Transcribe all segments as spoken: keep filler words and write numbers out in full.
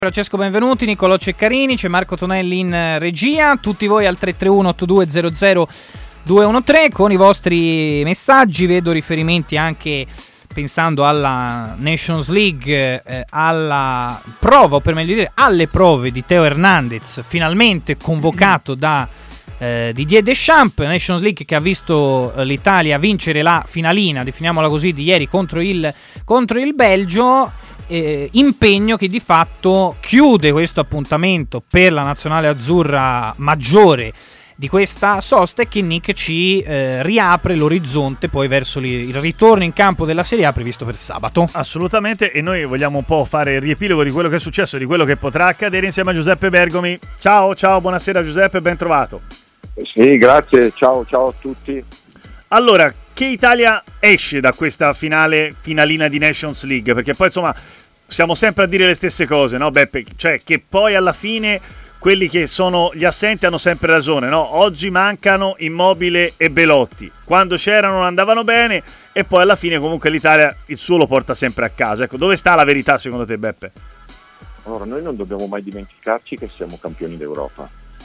Francesco Benvenuti, Niccolò Ceccarini, c'è Marco Tonelli in regia, tutti voi al tre tre uno otto due zero zero due uno tre con i vostri messaggi. Vedo riferimenti anche pensando alla Nations League, eh, alla prova, o per meglio dire alle prove di Theo Hernandez, finalmente convocato da eh, Didier Deschamps. Nations League che ha visto eh, l'Italia vincere la finalina, definiamola così, di ieri contro il, contro il Belgio. Eh, impegno che di fatto chiude questo appuntamento per la nazionale azzurra maggiore di questa sosta, e che Nick ci eh, riapre l'orizzonte poi verso li, il ritorno in campo della Serie A previsto per sabato. Assolutamente, e noi vogliamo un po' fare il riepilogo di quello che è successo, di quello che potrà accadere insieme a Giuseppe Bergomi. Ciao, ciao, buonasera Giuseppe, ben trovato. Sì, grazie, ciao, ciao a tutti. Allora, che Italia esce da questa finale, finalina di Nations League? Perché poi insomma siamo sempre a dire le stesse cose, no Beppe? Cioè che poi alla fine quelli che sono gli assenti hanno sempre ragione, no? Oggi mancano Immobile e Belotti. Quando c'erano non andavano bene, e poi alla fine comunque l'Italia il suo lo porta sempre a casa. Ecco, dove sta la verità secondo te, Beppe? Allora, noi non dobbiamo mai dimenticarci che siamo campioni d'Europa.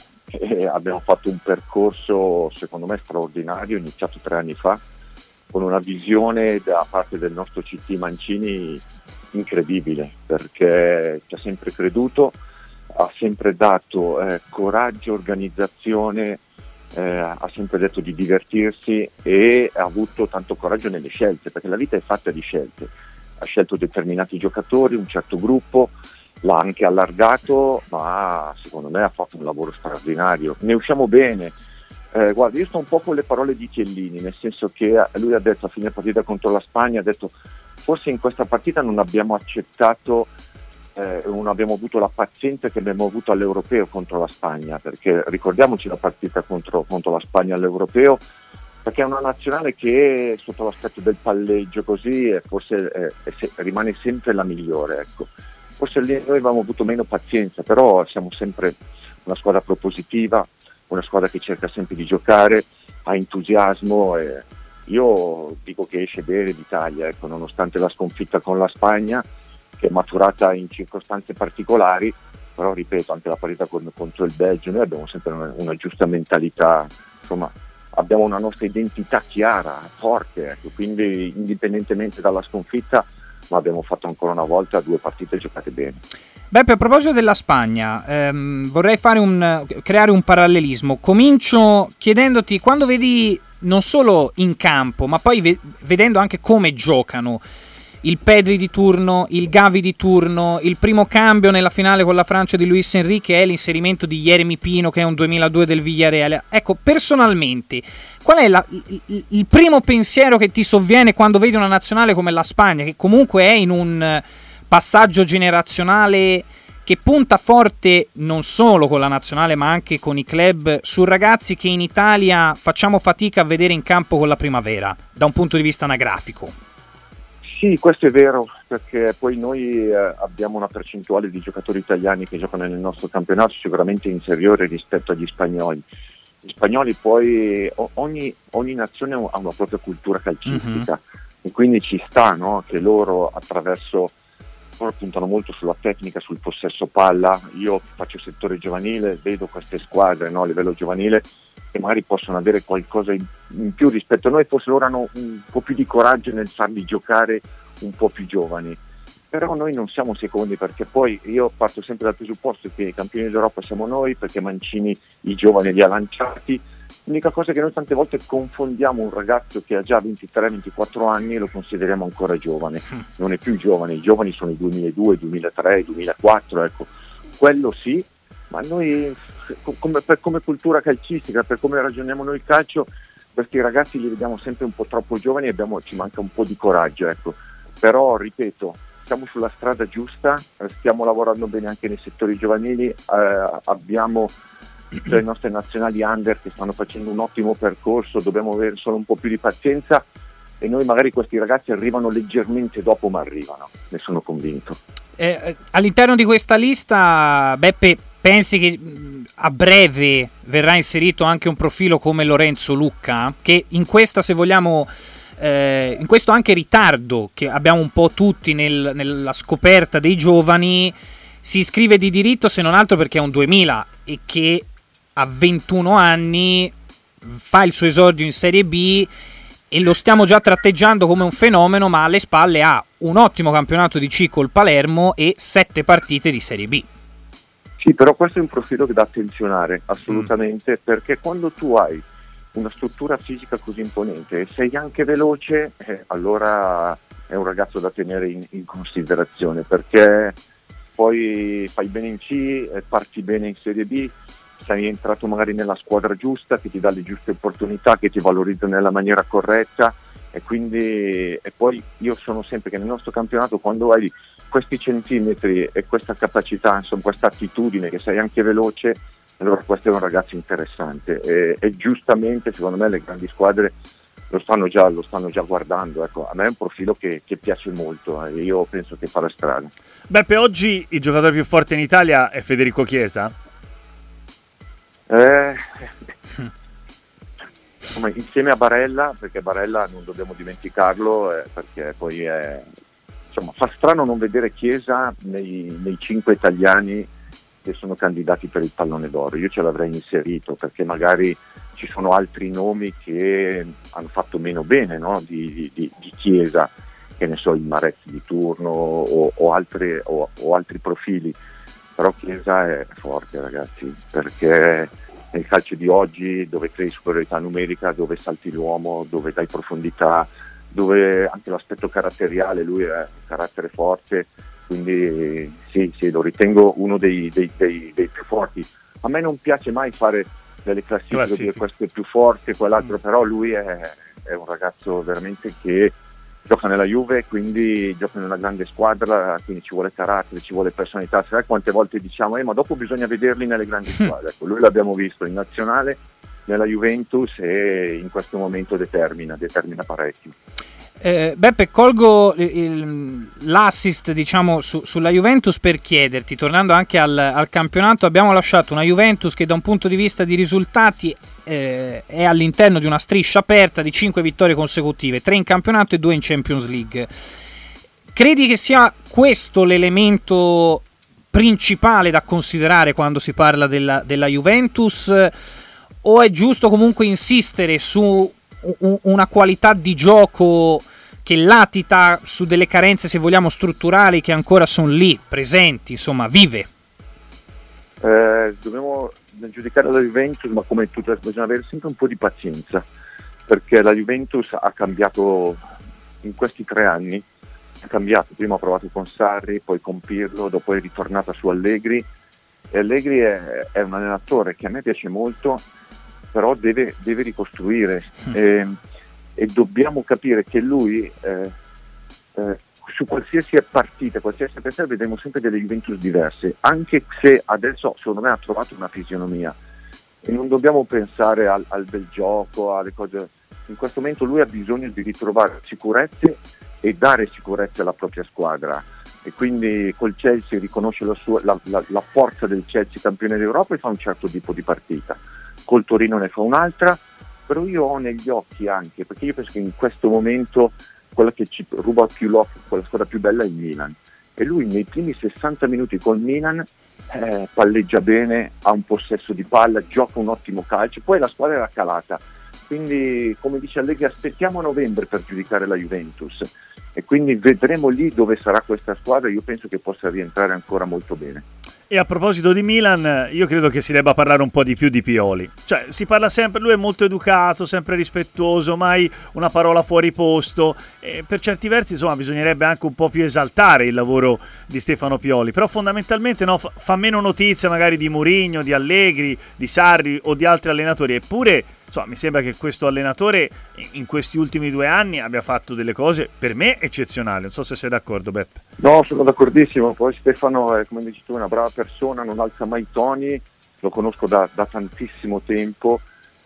E abbiamo fatto un percorso secondo me straordinario, iniziato tre anni fa, con una visione da parte del nostro C T Mancini incredibile, perché ci ha sempre creduto, ha sempre dato eh, coraggio, organizzazione, eh, ha sempre detto di divertirsi e ha avuto tanto coraggio nelle scelte, perché la vita è fatta di scelte. Ha scelto determinati giocatori, un certo gruppo, l'ha anche allargato, ma secondo me ha fatto un lavoro straordinario. Ne usciamo bene. Eh, guarda, io sto un po' con le parole di Chiellini, nel senso che lui ha detto a fine partita contro la Spagna, ha detto forse in questa partita non abbiamo accettato, eh, non abbiamo avuto la pazienza che abbiamo avuto all'Europeo contro la Spagna, perché ricordiamoci la partita contro, contro la Spagna all'Europeo, perché è una nazionale che sotto l'aspetto del palleggio così eh, forse eh, se, rimane sempre la migliore, ecco. Forse lì noi avevamo avuto meno pazienza, però siamo sempre una squadra propositiva, una squadra che cerca sempre di giocare, ha entusiasmo, e io dico che esce bene l'Italia, ecco, nonostante la sconfitta con la Spagna, che è maturata in circostanze particolari, però ripeto, anche la partita con, contro il Belgio, noi abbiamo sempre una, una giusta mentalità, insomma abbiamo una nostra identità chiara, forte, ecco, quindi indipendentemente dalla sconfitta, ma abbiamo fatto ancora una volta due partite giocate bene. Beppe, a proposito della Spagna, ehm, vorrei fare un, creare un parallelismo. Comincio chiedendoti, quando vedi non solo in campo, ma poi ve- vedendo anche come giocano, il Pedri di turno, il Gavi di turno, il primo cambio nella finale con la Francia di Luis Enrique è l'inserimento di Yeremy Pino, che è un duemiladue del Villarreal. Ecco, personalmente, qual è la, il, il primo pensiero che ti sovviene quando vedi una nazionale come la Spagna, che comunque è in un passaggio generazionale che punta forte non solo con la nazionale ma anche con i club su ragazzi che in Italia facciamo fatica a vedere in campo con la primavera, da un punto di vista anagrafico? Sì, questo è vero, perché poi noi eh, abbiamo una percentuale di giocatori italiani che giocano nel nostro campionato sicuramente inferiore rispetto agli spagnoli. Gli spagnoli poi, ogni, ogni nazione ha una propria cultura calcistica, mm-hmm. e quindi ci sta, no, che loro attraverso, loro puntano molto sulla tecnica, sul possesso palla. Io faccio settore giovanile, vedo queste squadre, no, a livello giovanile, che magari possono avere qualcosa in, in più rispetto a noi, forse loro hanno un po' più di coraggio nel farli giocare un po' più giovani, però noi non siamo secondi, perché poi io parto sempre dal presupposto che i campioni d'Europa siamo noi, perché Mancini i giovani li ha lanciati. L'unica cosa è che noi tante volte confondiamo un ragazzo che ha già ventitré ventiquattro anni e lo consideriamo ancora giovane. Non è più giovane, i giovani sono i duemiladue, duemilatré, duemilaquattro, ecco, quello sì, ma noi come, per come cultura calcistica, per come ragioniamo noi il calcio, questi ragazzi li vediamo sempre un po' troppo giovani e abbiamo, ci manca un po' di coraggio, ecco. Però ripeto, siamo sulla strada giusta, stiamo lavorando bene anche nei settori giovanili, eh, abbiamo le nostre nazionali under che stanno facendo un ottimo percorso, dobbiamo avere solo un po' più di pazienza, e noi magari questi ragazzi arrivano leggermente dopo, ma arrivano, ne sono convinto. Eh, all'interno di questa lista, Beppe, pensi che a breve verrà inserito anche un profilo come Lorenzo Lucca, che in questa, se vogliamo, eh, in questo anche ritardo che abbiamo un po' tutti nel, nella scoperta dei giovani, si iscrive di diritto, se non altro perché è un duemila e che a ventuno anni fa il suo esordio in Serie B e lo stiamo già tratteggiando come un fenomeno, ma alle spalle ha un ottimo campionato di C col Palermo e sette partite di Serie B. Sì, però questo è un profilo che da attenzionare assolutamente, mm. perché quando tu hai una struttura fisica così imponente e sei anche veloce, eh, allora è un ragazzo da tenere in, in considerazione, perché poi fai bene in C, eh, parti bene in Serie B, sei entrato magari nella squadra giusta, che ti dà le giuste opportunità, che ti valorizza nella maniera corretta, e quindi e poi io sono sempre che nel nostro campionato, quando hai questi centimetri e questa capacità, insomma questa attitudine, che sei anche veloce, allora questo è un ragazzo interessante e, e giustamente secondo me le grandi squadre lo stanno già, lo stanno già guardando. Ecco, a me è un profilo che, che piace molto e io penso che farà strada. Beppe, oggi il giocatore più forte in Italia è Federico Chiesa? Eh, insomma, insieme a Barella, perché Barella non dobbiamo dimenticarlo, eh, perché poi è, insomma, fa strano non vedere Chiesa nei, nei cinque italiani che sono candidati per il pallone d'oro. Io ce l'avrei inserito perché magari ci sono altri nomi che hanno fatto meno bene, no? di, di, di Chiesa, che ne so, il Marez di turno o, o, altre, o, o altri profili, però Chiesa è forte, ragazzi, perché nel calcio di oggi, dove crei superiorità numerica, dove salti l'uomo, dove dai profondità, dove anche l'aspetto caratteriale, lui è un carattere forte, quindi sì, sì, lo ritengo uno dei, dei, dei, dei più forti. A me non piace mai fare delle classifiche, Classifiche. dire questo è più forte, quell'altro, mm. però lui è, è un ragazzo veramente che gioca nella Juve, quindi gioca in una grande squadra, quindi ci vuole carattere, ci vuole personalità. Sai quante volte diciamo eh, ma dopo bisogna vederli nelle grandi squadre? Ecco, lui l'abbiamo visto in nazionale, nella Juventus, e in questo momento determina, determina parecchio. Eh, Beppe, colgo il, l'assist diciamo su, sulla Juventus per chiederti, tornando anche al, al campionato, abbiamo lasciato una Juventus che da un punto di vista di risultati eh, è all'interno di una striscia aperta di cinque vittorie consecutive, tre in campionato e due in Champions League. Credi che sia questo l'elemento principale da considerare quando si parla della, della Juventus, o è giusto comunque insistere su una qualità di gioco che latita su delle carenze, se vogliamo, strutturali che ancora sono lì, presenti, insomma, vive? Eh, dobbiamo giudicare la Juventus, ma come tutte, bisogna avere sempre un po' di pazienza, perché la Juventus ha cambiato in questi tre anni, ha cambiato, prima ha provato con Sarri, poi con Pirlo, dopo è ritornata su Allegri, e Allegri è, è un allenatore che a me piace molto, però deve, deve ricostruire mm. e, e dobbiamo capire che lui eh, eh, su qualsiasi partita, qualsiasi avversario, vedremo sempre delle Juventus diverse, anche se adesso secondo me ha trovato una fisionomia e non dobbiamo pensare al, al bel gioco, alle cose. In questo momento lui ha bisogno di ritrovare sicurezze e dare sicurezza alla propria squadra, e quindi col Chelsea riconosce la, sua, la, la, la forza del Chelsea campione d'Europa e fa un certo tipo di partita. Col Torino ne fa un'altra, però io ho negli occhi anche, perché io penso che in questo momento quella che ci ruba più l'occhio, quella squadra più bella è il Milan, e lui nei primi sessanta minuti col Milan eh, palleggia bene, ha un possesso di palla, gioca un ottimo calcio, poi la squadra era calata, quindi come dice Allegri aspettiamo a novembre per giudicare la Juventus, e quindi vedremo lì dove sarà questa squadra. Io penso che possa rientrare ancora molto bene. E a proposito di Milan, io credo che si debba parlare un po' di più di Pioli. Cioè, si parla sempre, lui è molto educato, sempre rispettoso, mai una parola fuori posto. E per certi versi, insomma, bisognerebbe anche un po' più esaltare il lavoro di Stefano Pioli. Però fondamentalmente no, fa, fa meno notizia magari di Mourinho, di Allegri, di Sarri o di altri allenatori. Eppure, insomma, mi sembra che questo allenatore in questi ultimi due anni abbia fatto delle cose per me eccezionali. Non so se sei d'accordo, Beppe. No, sono d'accordissimo. Poi Stefano è, come dici tu, una brava persona, non alza mai i toni, lo conosco da, da tantissimo tempo.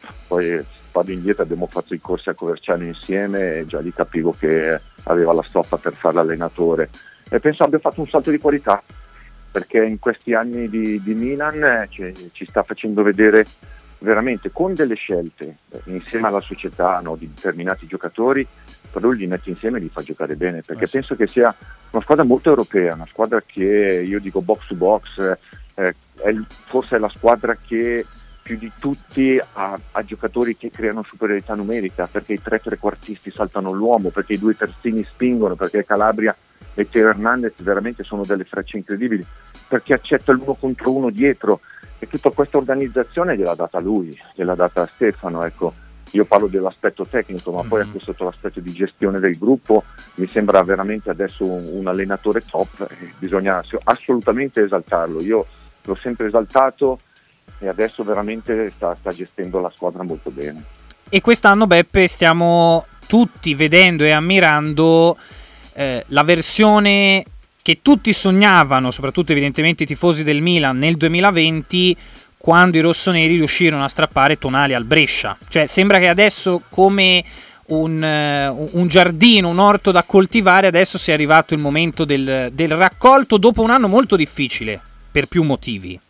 Poi vado indietro, abbiamo fatto i corsi a Coverciano insieme e già lì capivo che aveva la stoffa per fare l'allenatore, e penso abbia fatto un salto di qualità, perché in questi anni di, di Milan eh, ci, ci sta facendo vedere veramente con delle scelte insieme alla società, no, di determinati giocatori, però li mette insieme e li fa giocare bene, perché eh sì. penso che sia una squadra molto europea, una squadra che io dico box to box, eh, è, forse è la squadra che più di tutti ha, ha giocatori che creano superiorità numerica, perché i tre trequartisti saltano l'uomo, perché i due terzini spingono, perché Calabria e Teo Hernandez veramente sono delle frecce incredibili, perché accetta l'uno contro uno dietro, e tutta questa organizzazione gliel'ha data lui, gliel'ha data Stefano, ecco. Io parlo dell'aspetto tecnico, ma mm-hmm. poi anche sotto l'aspetto di gestione del gruppo mi sembra veramente adesso un, un allenatore top, eh, bisogna assolutamente esaltarlo. Io l'ho sempre esaltato e adesso veramente sta, sta gestendo la squadra molto bene. E quest'anno, Beppe, stiamo tutti vedendo e ammirando eh, la versione che tutti sognavano, soprattutto evidentemente i tifosi del Milan, nel duemilaventi, quando i rossoneri riuscirono a strappare Tonali al Brescia. Cioè sembra che adesso, come un, uh, un giardino, un orto da coltivare, adesso sia arrivato il momento del, del raccolto dopo un anno molto difficile per più motivi.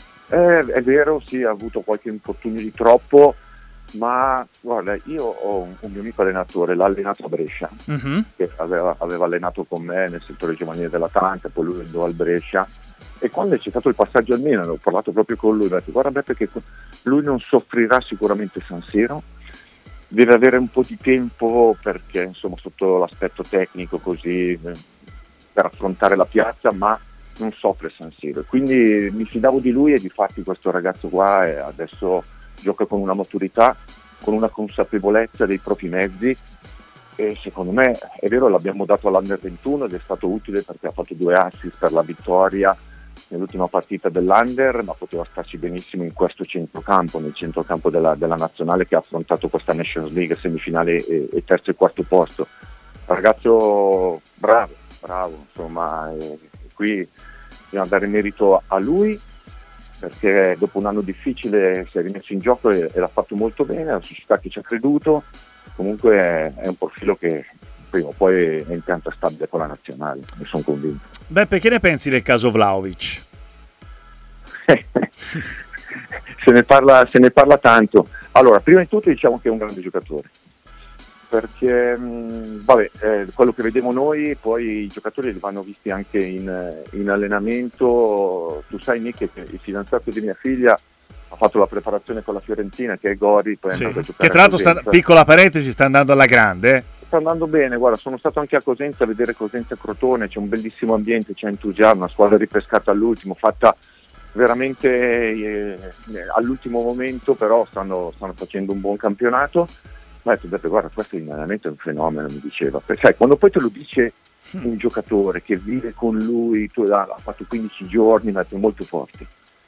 Eh, è vero, sì, ha avuto qualche infortunio di troppo, ma guarda, io ho un, un mio amico allenatore, l'ha allenato a Brescia, mm-hmm. che aveva, aveva allenato con me nel settore giovanile dell'Atalanta, poi lui andò al Brescia, e quando c'è stato il passaggio al Milan ho parlato proprio con lui, ho detto guarda Beppe che lui non soffrirà sicuramente San Siro, deve avere un po' di tempo perché insomma sotto l'aspetto tecnico così per affrontare la piazza, ma non soffre San Siro, quindi mi fidavo di lui, e difatti questo ragazzo qua è, adesso gioca con una maturità, con una consapevolezza dei propri mezzi, e secondo me è vero, l'abbiamo dato all'Under ventuno ed è stato utile perché ha fatto due assist per la vittoria nell'ultima partita dell'Under, ma poteva starci benissimo in questo centrocampo, nel centrocampo della, della nazionale che ha affrontato questa Nations League semifinale e, e terzo e quarto posto. Ragazzo bravo, bravo, insomma, e, e qui bisogna dare merito a lui, perché dopo un anno difficile si è rimesso in gioco e, e l'ha fatto molto bene, la società che ci ha creduto, comunque è, è un profilo che prima o poi è in pianta stabile con la nazionale, ne sono convinto. Beppe, che ne pensi del caso Vlahovic? se, ne parla, se ne parla tanto. Allora, prima di tutto diciamo che è un grande giocatore, perché mh, vabbè, eh, quello che vediamo noi, poi i giocatori li vanno visti anche in, in allenamento. Tu sai Nick che il fidanzato di mia figlia ha fatto la preparazione con la Fiorentina, che è Gori, poi è sì. andato a giocare che tra l'altro sta, piccola parentesi, sta andando alla grande, eh? Sta andando bene, guarda, sono stato anche a Cosenza a vedere Cosenza Crotone, c'è un bellissimo ambiente, c'è entusiasmo, una squadra ripescata all'ultimo, fatta veramente eh, all'ultimo momento, però stanno, stanno facendo un buon campionato. Ma ho detto, Beppe, guarda, questo è veramente un fenomeno, mi diceva, perché sai, quando poi te lo dice un giocatore che vive con lui, tu, ha, ha fatto quindici giorni, ma è molto forte,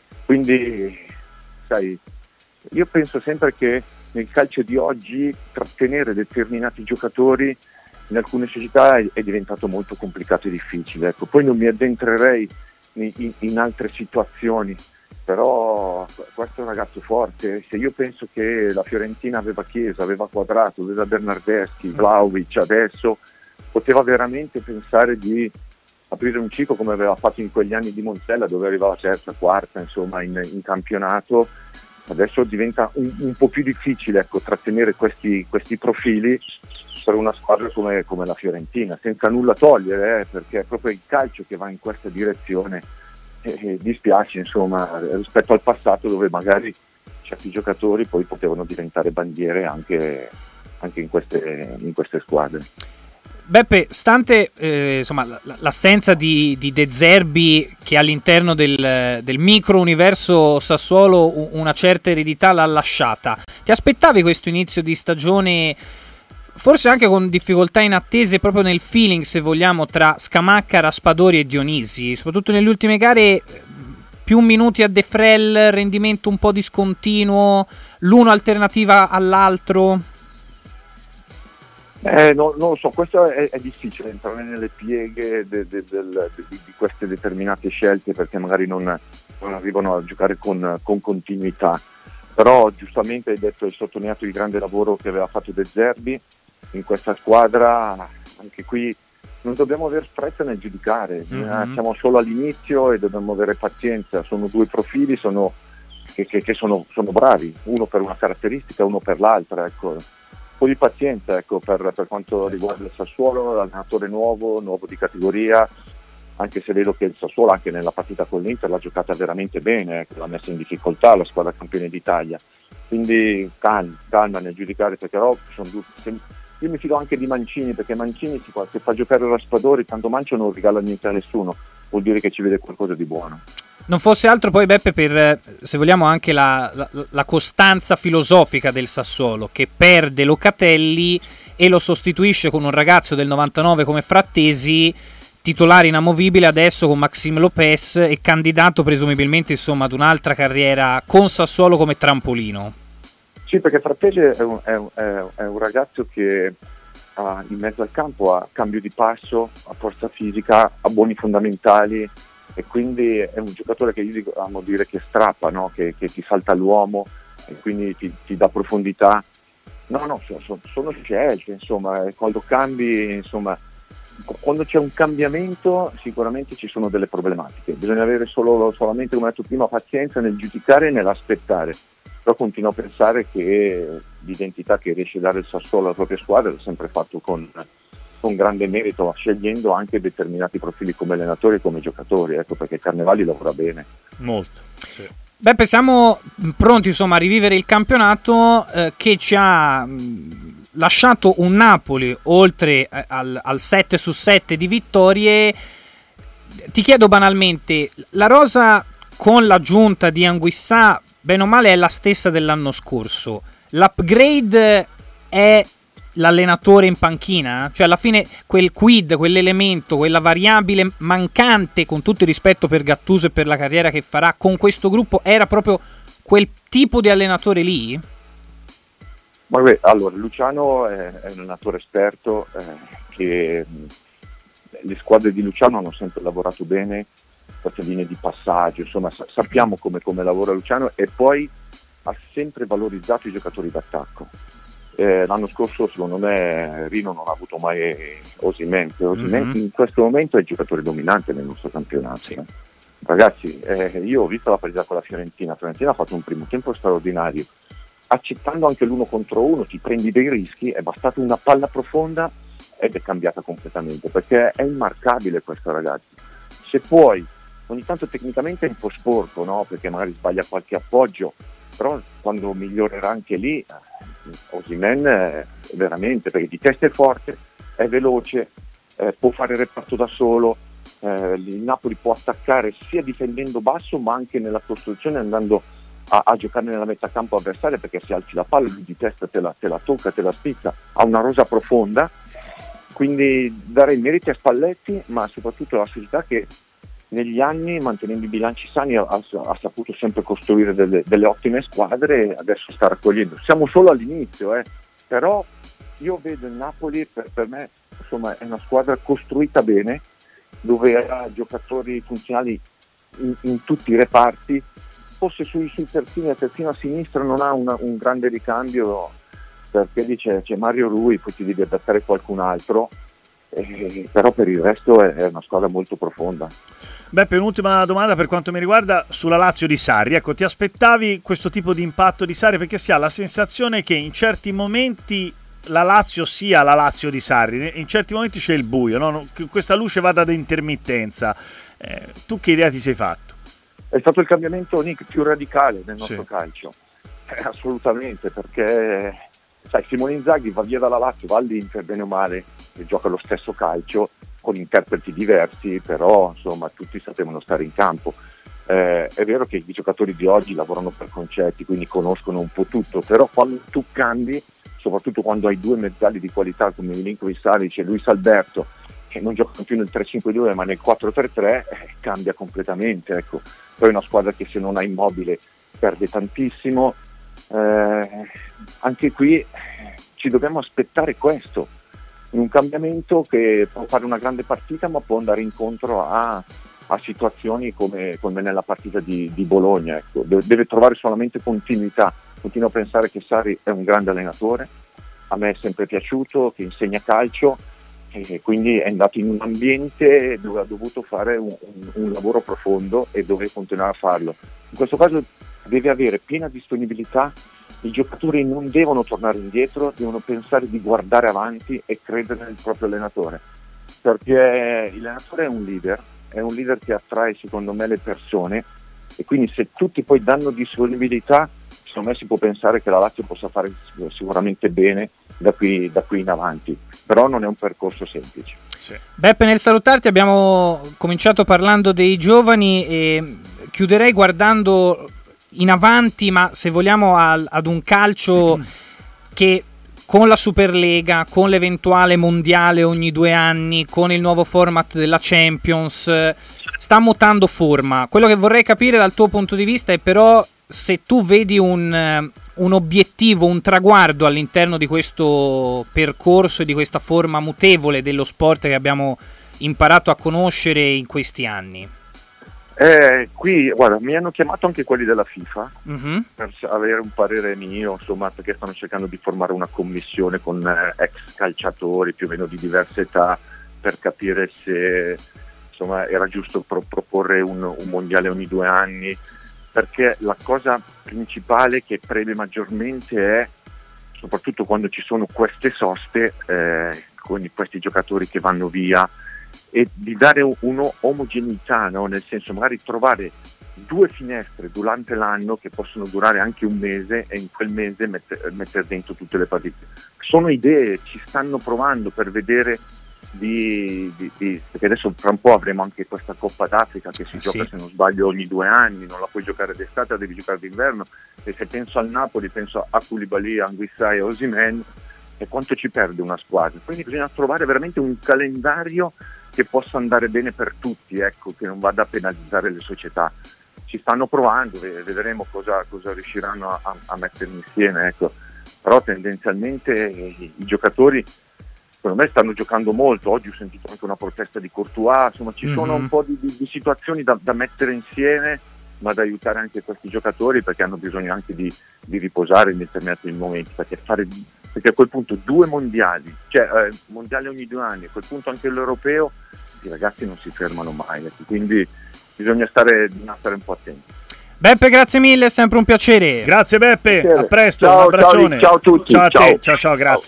quindi sai, io penso sempre che nel calcio di oggi trattenere determinati giocatori in alcune società è, è diventato molto complicato e difficile, ecco. Poi non mi addentrerei in, in, in altre situazioni, però questo è un ragazzo forte. Se io penso che la Fiorentina aveva Chiesa, aveva Quadrato, aveva Bernardeschi, Vlahovic, adesso poteva veramente pensare di aprire un ciclo come aveva fatto in quegli anni di Montella, dove arrivava terza, quarta, insomma, in, in campionato. Adesso diventa un, un po' più difficile, ecco, trattenere questi, questi profili per una squadra come, come la Fiorentina, senza nulla togliere, eh, perché è proprio il calcio che va in questa direzione, e, e dispiace insomma rispetto al passato, dove magari certi giocatori poi potevano diventare bandiere anche, anche in, queste, in queste squadre. Beppe, stante eh, insomma, l'assenza di, di De Zerbi, che all'interno del, del micro universo Sassuolo una certa eredità l'ha lasciata, ti aspettavi questo inizio di stagione forse anche con difficoltà inattese proprio nel feeling, se vogliamo, tra Scamacca, Raspadori e Dionisi, soprattutto nelle ultime gare? Più minuti a De Frel, rendimento un po' discontinuo, l'uno alternativa all'altro? Eh, no, non lo so, questo è, è difficile entrare nelle pieghe de, de, de, de, di queste determinate scelte, perché magari non, non arrivano a giocare con, con continuità, però giustamente hai detto, hai sottolineato il grande lavoro che aveva fatto De Zerbi in questa squadra. Anche qui non dobbiamo avere fretta nel giudicare, mm-hmm. siamo solo all'inizio e dobbiamo avere pazienza, sono due profili, sono che, che, che sono, sono bravi, uno per una caratteristica, uno per l'altra, ecco. Un po' di pazienza, ecco, per, per quanto riguarda il Sassuolo, l'allenatore nuovo, nuovo di categoria, anche se vedo che il Sassuolo anche nella partita con l'Inter l'ha giocata veramente bene, ecco, l'ha messa in difficoltà la squadra campione d'Italia, quindi calma, calma nel giudicare, perché però sono due, io mi fido anche di Mancini, perché Mancini si fa, se fa giocare Raspadori, tanto Mancio non regala niente a nessuno, vuol dire che ci vede qualcosa di buono. Non fosse altro poi, Beppe, per, se vogliamo, anche la, la, la costanza filosofica del Sassuolo, che perde Locatelli e lo sostituisce con un ragazzo del novantanove come Frattesi, titolare inamovibile adesso con Maxime Lopez e candidato presumibilmente, insomma, ad un'altra carriera con Sassuolo come trampolino. Sì, perché Frattesi è un, è un, è un ragazzo che ha, in mezzo al campo ha cambio di passo, ha forza fisica, ha buoni fondamentali, e quindi è un giocatore che io dico, amo dire che strappa, no? che, che ti salta l'uomo e quindi ti, ti dà profondità. No, no, sono, sono scelte, insomma, quando cambi, insomma, quando c'è un cambiamento sicuramente ci sono delle problematiche, bisogna avere solo, solamente, come ho detto prima, pazienza nel giudicare e nell'aspettare, però continuo a pensare che l'identità che riesce a dare il Sassuolo alla propria squadra l'ha sempre fatto con, con grande merito, scegliendo anche determinati profili come allenatori e come giocatori, ecco, perché Carnevali lavora bene. Molto, sì. Beppe, siamo pronti, insomma, a rivivere il campionato eh, che ci ha mh, lasciato un Napoli oltre eh, al, al sette su sette di vittorie. Ti chiedo banalmente, la rosa con l'aggiunta di Anguissà bene o male è la stessa dell'anno scorso, l'upgrade è l'allenatore in panchina? Cioè alla fine quel quid, quell'elemento, quella variabile mancante, con tutto il rispetto per Gattuso e per la carriera che farà con questo gruppo, era proprio quel tipo di allenatore lì? Ma beh, allora Luciano è, è un allenatore esperto, eh, che mh, le squadre di Luciano hanno sempre lavorato bene, queste linee di passaggio, insomma sa- sappiamo come, come lavora Luciano, e poi ha sempre valorizzato i giocatori d'attacco. Eh, l'anno scorso secondo me Rino non ha avuto mai Osimhen, Osimhen mm-hmm. in questo momento è il giocatore dominante nel nostro campionato. Sì. Ragazzi, eh, io ho visto la partita con la Fiorentina, Fiorentina ha fatto un primo tempo straordinario, accettando anche l'uno contro uno, ti prendi dei rischi, è bastata una palla profonda ed è cambiata completamente, perché è immarcabile questo ragazzo. Se puoi, ogni tanto tecnicamente è un po' sporco, no? Perché magari sbaglia qualche appoggio, però quando migliorerà anche lì, Osimhen è veramente, perché di testa è forte, è veloce, eh, può fare il reparto da solo, eh, il Napoli può attaccare sia difendendo basso ma anche nella costruzione, andando a, a giocare nella metà campo avversaria, perché se alzi la palla lui di testa te la, te la tocca, te la spizza, ha una rosa profonda, quindi dare i meriti a Spalletti, ma soprattutto alla società che negli anni, mantenendo i bilanci sani, ha, ha saputo sempre costruire delle, delle ottime squadre e adesso sta raccogliendo. Siamo solo all'inizio, eh, però io vedo il Napoli, per, per me insomma, è una squadra costruita bene, dove ha giocatori funzionali in, in tutti i reparti, forse sui, sui terzini, a terzino a sinistra non ha una, un grande ricambio, perché lì c'è, c'è Mario Rui, poi ti devi adattare qualcun altro, eh, però per il resto è, è una squadra molto profonda. Beppe, un'ultima domanda per quanto mi riguarda sulla Lazio di Sarri. Ecco, ti aspettavi questo tipo di impatto di Sarri? Perché si ha la sensazione che in certi momenti la Lazio sia la Lazio di Sarri, in certi momenti c'è il buio, no? Che questa luce vada ad intermittenza. Eh, tu che idea ti sei fatto? È stato il cambiamento, Nick, più radicale del nostro sì. calcio, eh, assolutamente, perché sai, Simone Inzaghi va via dalla Lazio, va all'Inter, bene o male, e gioca lo stesso calcio, con interpreti diversi, però insomma tutti sapevano stare in campo. Eh, è vero che i giocatori di oggi lavorano per concetti, quindi conoscono un po' tutto, però quando tu cambi, soprattutto quando hai due mezzali di qualità come Milinkovic-Savic e Luis Alberto, che non giocano più nel tre cinque due ma nel quattro tre tre, eh, cambia completamente, ecco. Poi è una squadra che se non ha Immobile perde tantissimo, eh, anche qui eh, ci dobbiamo aspettare questo, in un cambiamento che può fare una grande partita ma può andare incontro a, a situazioni come, come nella partita di, di Bologna, ecco. Deve, deve trovare solamente continuità. Continuo a pensare che Sarri è un grande allenatore, a me è sempre piaciuto, che insegna calcio, e quindi è andato in un ambiente dove ha dovuto fare un, un, un lavoro profondo e dove continuare a farlo. In questo caso deve avere piena disponibilità, i giocatori non devono tornare indietro, devono pensare di guardare avanti e credere nel proprio allenatore, perché l'allenatore è un leader, è un leader che attrae secondo me le persone, e quindi se tutti poi danno disponibilità, secondo me si può pensare che la Lazio possa fare sicuramente bene da qui, da qui in avanti, però non è un percorso semplice. Sì. Beppe, nel salutarti abbiamo cominciato parlando dei giovani e chiuderei guardando in avanti, ma se vogliamo al, ad un calcio mm-hmm. che con la Superlega, con l'eventuale mondiale ogni due anni, con il nuovo format della Champions, sta mutando forma. Quello che vorrei capire dal tuo punto di vista è però se tu vedi un, un obiettivo, un traguardo all'interno di questo percorso e di questa forma mutevole dello sport che abbiamo imparato a conoscere in questi anni. Eh, qui, guarda, mi hanno chiamato anche quelli della FIFA mm-hmm. per avere un parere mio, insomma, perché stanno cercando di formare una commissione con eh, ex calciatori più o meno di diversa età per capire se, insomma, era giusto pro- proporre un, un mondiale ogni due anni, perché la cosa principale che preme maggiormente è, soprattutto quando ci sono queste soste, eh, con questi giocatori che vanno via, e di dare un'omogeneità, no? Nel senso, magari trovare due finestre durante l'anno che possono durare anche un mese, e in quel mese mettere, mettere dentro tutte le partite. Sono idee, ci stanno provando per vedere di, di, di perché adesso tra un po' avremo anche questa Coppa d'Africa che si eh gioca, sì, se non sbaglio ogni due anni, non la puoi giocare d'estate, la devi giocare d'inverno, e se penso al Napoli penso a Koulibaly, Anguissa e Osimhen, e quanto ci perde una squadra. Quindi bisogna trovare veramente un calendario che possa andare bene per tutti, ecco, che non vada a penalizzare le società. Ci stanno provando, vedremo cosa, cosa riusciranno a, a mettere insieme, ecco. Però tendenzialmente i, i giocatori secondo me stanno giocando molto. Oggi ho sentito anche una protesta di Courtois, insomma ci mm-hmm. sono un po' di, di, di situazioni da, da mettere insieme, ma da aiutare anche questi giocatori, perché hanno bisogno anche di, di riposare in determinati momenti, perché fare perché a quel punto due mondiali, cioè eh, mondiali ogni due anni, a quel punto anche l'europeo, i ragazzi non si fermano mai, quindi bisogna stare, bisogna stare un po' attenti. Beppe, grazie mille, è sempre un piacere. Grazie Beppe, piacere. A presto, ciao, un abbraccione. Ciao, ciao a tutti. Ciao a ciao. te, ciao ciao, grazie.